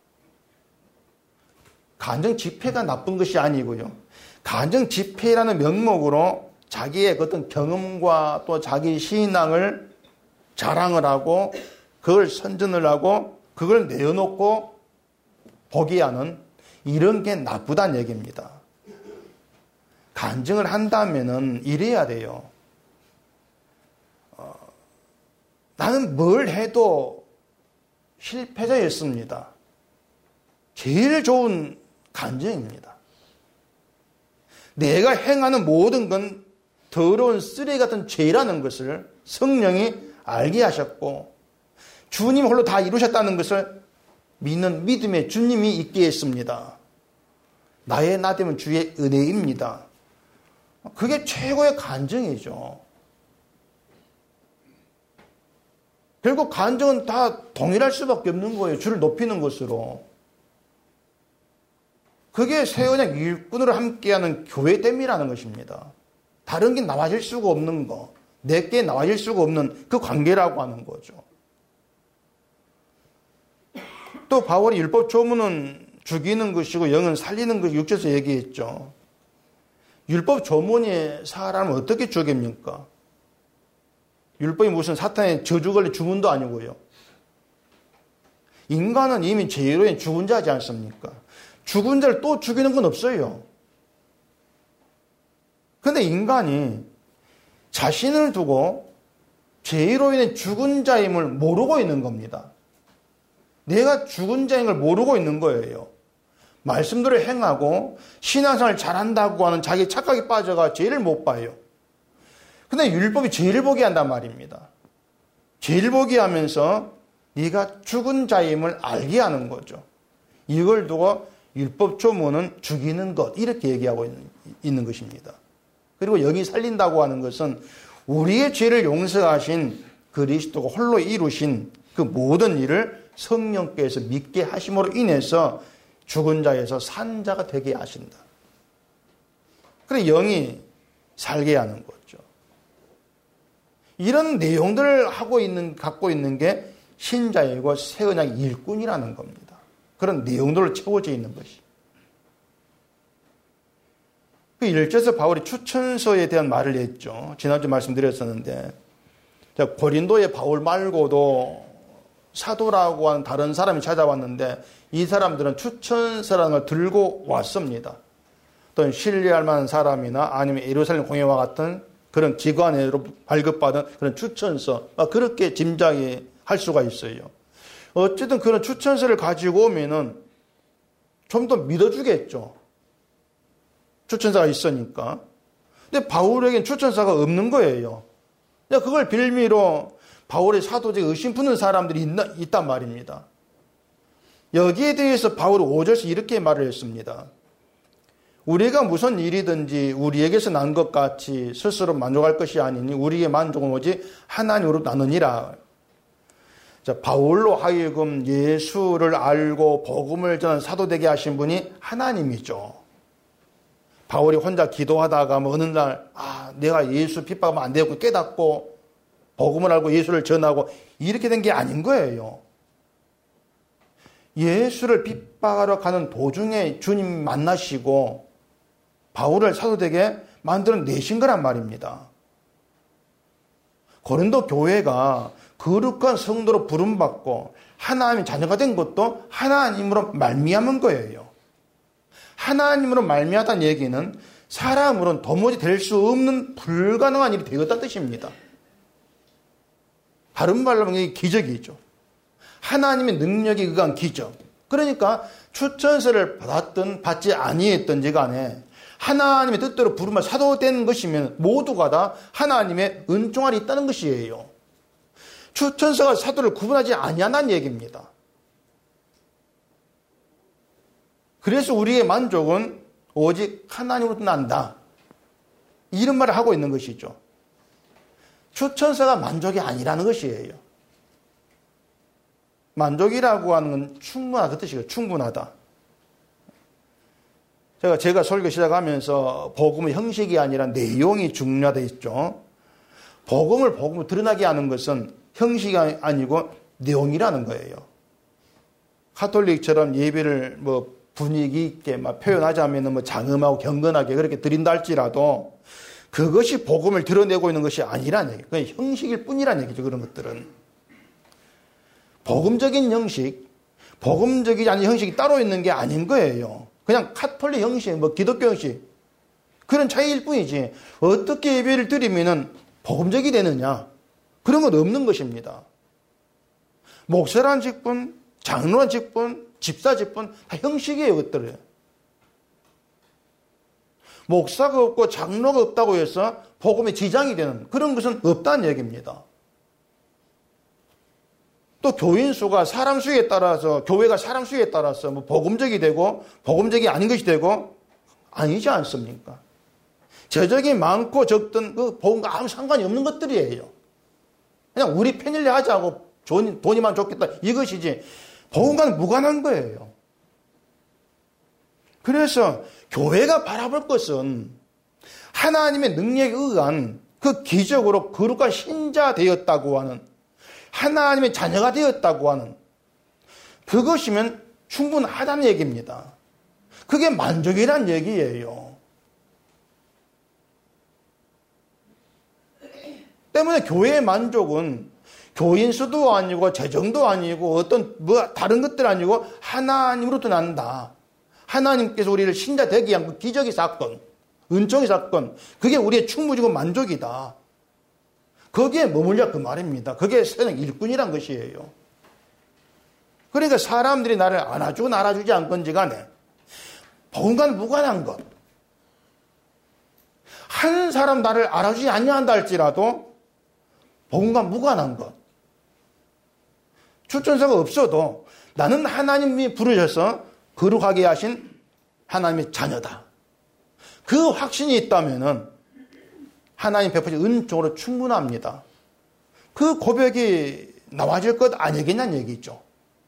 간정 집회가 나쁜 것이 아니고요. 간정 집회라는 명목으로 자기의 어떤 경험과 또 자기 신앙을 자랑을 하고 그걸 선전을 하고 그걸 내어놓고 보게 하는 이런 게 나쁘다는 얘기입니다. 간증을 한다면은 이래야 돼요. 어, 나는 뭘 해도 실패자였습니다. 제일 좋은 간증입니다. 내가 행하는 모든 건 더러운 쓰레기 같은 죄라는 것을 성령이 알게 하셨고 주님 홀로 다 이루셨다는 것을 믿는 믿음의 주님이 있게 했습니다. 나의 나됨은 주의 은혜입니다. 그게 최고의 간증이죠. 결국 간증은 다 동일할 수밖에 없는 거예요. 주를 높이는 것으로. 그게 새 언약 일꾼으로 함께하는 교회됨이라는 것입니다. 다른 게 나와질 수가 없는 거, 내게 나와질 수가 없는 그 관계라고 하는 거죠. 또 바울이 율법 조문은 죽이는 것이고 영은 살리는 것이 육절에서 얘기했죠. 율법 조문이 사람을 어떻게 죽입니까? 율법이 무슨 사탄의 저주 걸린 주문도 아니고요. 인간은 이미 죄로 죽은 자지 않습니까? 죽은 자를 또 죽이는 건 없어요. 그런데 인간이 자신을 두고 죄로 인해 죽은 자임을 모르고 있는 겁니다. 내가 죽은 자인 걸 모르고 있는 거예요. 말씀대로 행하고 신앙생활을 잘한다고 하는 자기 착각에 빠져가 죄를 못 봐요. 근데 율법이 죄를 보게 한단 말입니다. 죄를 보게 하면서 네가 죽은 자임을 알게 하는 거죠. 이걸 두고 율법 조문은 죽이는 것 이렇게 얘기하고 있는, 있는 것입니다. 그리고 영이 살린다고 하는 것은 우리의 죄를 용서하신 그리스도가 홀로 이루신 그 모든 일을 성령께서 믿게 하심으로 인해서 죽은 자에서 산 자가 되게 하신다. 그래 영이 살게 하는 거죠. 이런 내용들을 하고 있는 갖고 있는 게 신자이고 새 언약의 일꾼이라는 겁니다. 그런 내용들을 채워져 있는 것이. 그 일 절에서 바울이 추천서에 대한 말을 했죠. 지난주 말씀드렸었는데 고린도의 바울 말고도 사도라고 하는 다른 사람이 찾아왔는데 이 사람들은 추천서라는 걸 들고 왔습니다. 또 신뢰할 만한 사람이나 아니면 예루살렘 공회와 같은 그런 기관으로 발급받은 그런 추천서 그렇게 짐작이 할 수가 있어요. 어쨌든 그런 추천서를 가지고 오면은 좀 더 믿어주겠죠. 추천서가 있으니까. 근데 바울에겐 추천서가 없는 거예요. 그걸 빌미로 바울의 사도직에 의심 푸는 사람들이 있나, 있단 말입니다. 여기에 대해서 바울은 오 절에서 이렇게 말을 했습니다. 우리가 무슨 일이든지 우리에게서 난 것 같이 스스로 만족할 것이 아니니 우리의 만족은 오직 하나님으로 나누니라. 자, 바울로 하여금 예수를 알고 복음을 전한 사도 되게 하신 분이 하나님이죠. 바울이 혼자 기도하다가 뭐 어느 날, 아, 내가 예수 핍박하면 안 되고 깨닫고 복음을 알고 예수를 전하고 이렇게 된 게 아닌 거예요. 예수를 핍박하러 가는 도중에 주님 만나시고 바울을 사도되게 만들어내신 거란 말입니다. 고린도 교회가 거룩한 성도로 부름받고 하나님의 자녀가 된 것도 하나님으로 말미암은 거예요. 하나님으로 말미암다는 얘기는 사람으로는 도무지 될 수 없는 불가능한 일이 되었다는 뜻입니다. 다른 말로 하면 이게 기적이죠. 하나님의 능력이 의한 기적. 그러니까 추천서를 받았든 받지 아니했든지 간에 하나님의 뜻대로 부르면 사도된 것이면 모두가 다 하나님의 은총 아래 있다는 것이에요. 추천서가 사도를 구분하지 아니한다는 얘기입니다. 그래서 우리의 만족은 오직 하나님으로부터 난다. 이런 말을 하고 있는 것이죠. 추천서가 만족이 아니라는 것이에요. 만족이라고 하는 건 충분하다 그 뜻이에요. 충분하다. 제가 제가 설교 시작하면서 복음의 형식이 아니라 내용이 중요하다 했죠. 복음을 복음으로 드러나게 하는 것은 형식이 아니고 내용이라는 거예요. 가톨릭처럼 예배를 뭐 분위기 있게 막 표현하자면 뭐 장엄하고 경건하게 그렇게 드린다 할지라도 그것이 복음을 드러내고 있는 것이 아니라는 얘기예요. 그냥 형식일 뿐이라는 얘기죠. 그런 것들은. 복음적인 형식, 복음적이지 않은 형식이 따로 있는 게 아닌 거예요. 그냥 카톨릭 형식, 뭐 기독교 형식 그런 차이일 뿐이지 어떻게 예배를 드리면은 복음적이 되느냐 그런 건 없는 것입니다. 목사란 직분, 장로란 직분, 집사 직분 다 형식이에요. 그것들은. 목사가 없고 장로가 없다고 해서 복음에 지장이 되는 그런 것은 없다는 얘기입니다. 또 교인 수가 사람 수에 따라서 교회가 사람 수에 따라서 뭐 복음적이 되고 복음적이 아닌 것이 되고 아니지 않습니까? 재적이 많고 적든 그 복음과 아무 상관이 없는 것들이에요. 그냥 우리 편일래 하자고 돈, 돈이만 좋겠다 이것이지 복음과는 무관한 거예요. 그래서 교회가 바라볼 것은 하나님의 능력에 의한 그 기적으로 거룩한 신자 되었다고 하는 하나님의 자녀가 되었다고 하는 그것이면 충분하다는 얘기입니다. 그게 만족이란 얘기예요. 때문에 교회의 만족은 교인 수도 아니고 재정도 아니고 어떤 뭐 다른 것들 아니고 하나님으로부터 난다. 하나님께서 우리를 신자 되게 위한 그 기적의 사건, 은총의 사건, 그게 우리의 충무지고 만족이다. 거기에 머물려 그 말입니다. 그게 세상 일꾼이란 것이에요. 그러니까 사람들이 나를 안아주고 알아주지 않건지 간에 복음과는 무관한 것. 한 사람 나를 알아주지 않는다 할지라도 복음과 무관한 것. 추천서가 없어도 나는 하나님이 부르셔서 거룩하게 하신 하나님의 자녀다. 그 확신이 있다면은 하나님 베푸신 은총으로 충분합니다. 그 고백이 나와질 것 아니겠냐는 얘기죠.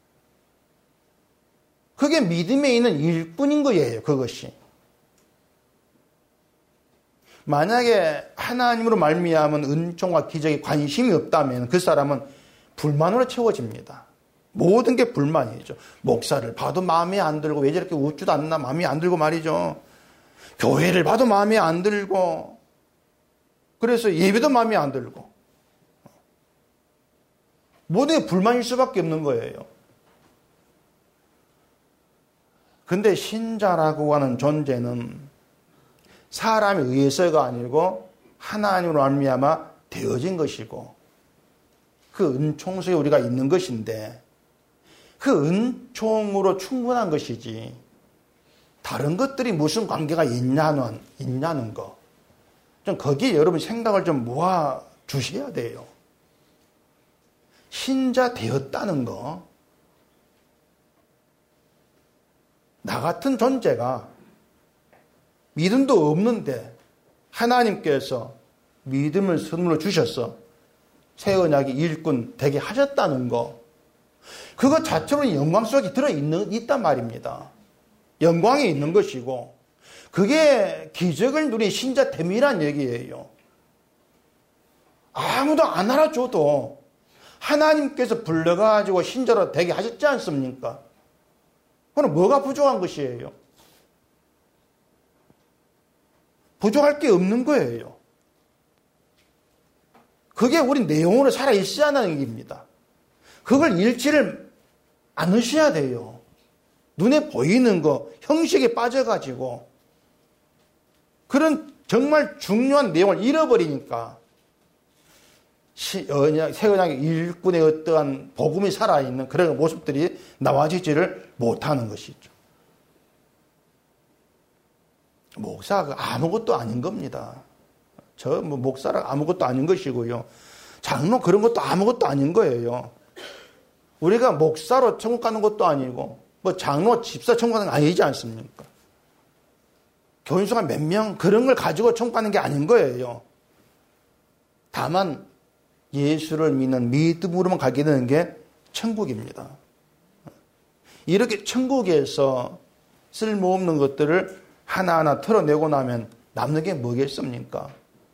그게 믿음에 있는 일뿐인 거예요. 그것이. 만약에 하나님으로 말미암은 은총과 기적에 관심이 없다면 그 사람은 불만으로 채워집니다. 모든 게 불만이죠. 목사를 봐도 마음에 안 들고 왜 저렇게 웃지도 않나 마음에 안 들고 말이죠. 교회를 봐도 마음에 안 들고 그래서 예배도 마음에 안 들고 모든 게 불만일 수밖에 없는 거예요. 근데 신자라고 하는 존재는 사람에 의해서가 아니고 하나님으로 말미암아 되어진 것이고 그 은총 속에 우리가 있는 것인데 그 은총으로 충분한 것이지 다른 것들이 무슨 관계가 있냐는, 있냐는 거. 좀 거기에 여러분 생각을 좀 모아 주셔야 돼요. 신자 되었다는 거. 나 같은 존재가 믿음도 없는데 하나님께서 믿음을 선물로 주셔서 새 언약의 일꾼 되게 하셨다는 거. 그것 자체로는 영광 속에 들어있는, 있단 말입니다. 영광이 있는 것이고 그게 기적을 누린 신자됨이란 얘기예요. 아무도 안 알아줘도 하나님께서 불러가지고 신자로 되게 하셨지 않습니까? 그럼 뭐가 부족한 것이에요? 부족할 게 없는 거예요. 그게 우리 내용으로 살아있어야 하는 얘기입니다. 그걸 잃지를 않으셔야 돼요. 눈에 보이는 거, 형식에 빠져가지고 그런 정말 중요한 내용을 잃어버리니까 시, 언약, 새 언약의 일꾼의 어떠한 복음이 살아있는 그런 모습들이 나와지지를 못하는 것이죠. 목사가 아무것도 아닌 겁니다. 저 뭐 목사라 아무것도 아닌 것이고요. 장로 그런 것도 아무것도 아닌 거예요. 우리가 목사로 천국 가는 것도 아니고 뭐 장로 집사 천국 가는 거 아니지 않습니까? 교인수가 몇 명 그런 걸 가지고 천국 가는 게 아닌 거예요. 다만 예수를 믿는 믿음으로만 가게 되는 게 천국입니다. 이렇게 천국에서 쓸모없는 것들을 하나하나 털어내고 나면 남는 게 뭐겠습니까?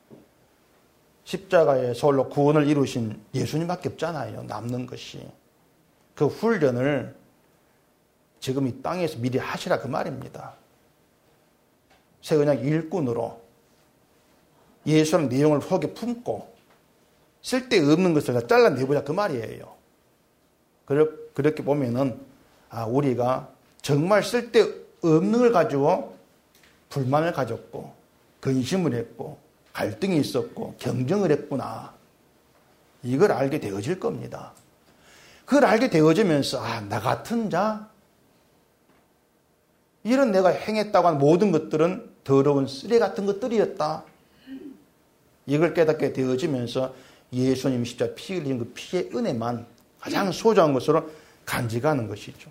십자가의 솔로 구원을 이루신 예수님밖에 없잖아요. 남는 것이. 그 훈련을 지금 이 땅에서 미리 하시라 그 말입니다. 새 언약 일꾼으로 예수의 내용을 속에 품고 쓸데없는 것을 다 잘라내보자 그 말이에요. 그렇게 보면은 아 우리가 정말 쓸데없는 걸 가지고 불만을 가졌고 근심을 했고 갈등이 있었고 경쟁을 했구나. 이걸 알게 되어질 겁니다. 그걸 알게 되어지면서 아, 나 같은 자 이런 내가 행했다고 하는 모든 것들은 더러운 쓰레기 같은 것들이었다. 이걸 깨닫게 되어지면서 예수님 십자가 피 흘린 그 피의 은혜만 가장 소중한 것으로 간직하는 것이죠.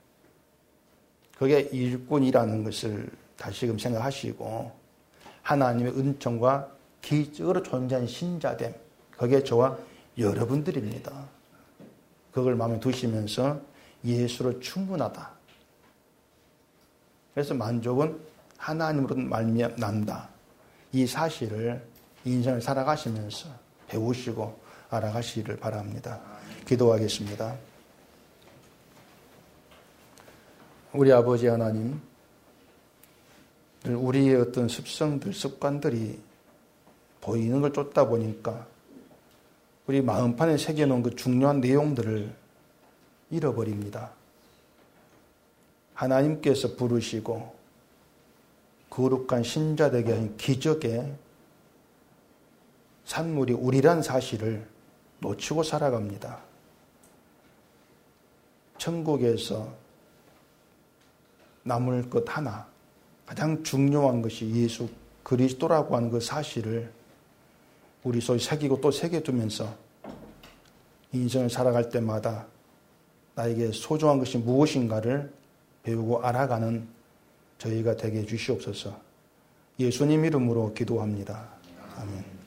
그게 일꾼이라는 것을 다시금 생각하시고 하나님의 은총과 기적으로 존재한 신자됨, 그게 저와 여러분들입니다. 그걸 마음에 두시면서 예수로 충분하다. 그래서 만족은 하나님으로 말미암는다. 이 사실을 인생을 살아가시면서 배우시고 알아가시기를 바랍니다. 기도하겠습니다. 우리 아버지 하나님, 우리의 어떤 습성들, 습관들이 보이는 걸 쫓다 보니까 우리 마음판에 새겨놓은 그 중요한 내용들을 잃어버립니다. 하나님께서 부르시고 거룩한 신자 되게 한 기적의 산물이 우리란 사실을 놓치고 살아갑니다. 천국에서 남을 것 하나, 가장 중요한 것이 예수 그리스도라고 하는 그 사실을 우리 속에 새기고 또 새겨두면서 인생을 살아갈 때마다 나에게 소중한 것이 무엇인가를 배우고 알아가는 저희가 되게 해주시옵소서. 예수님 이름으로 기도합니다. 아멘.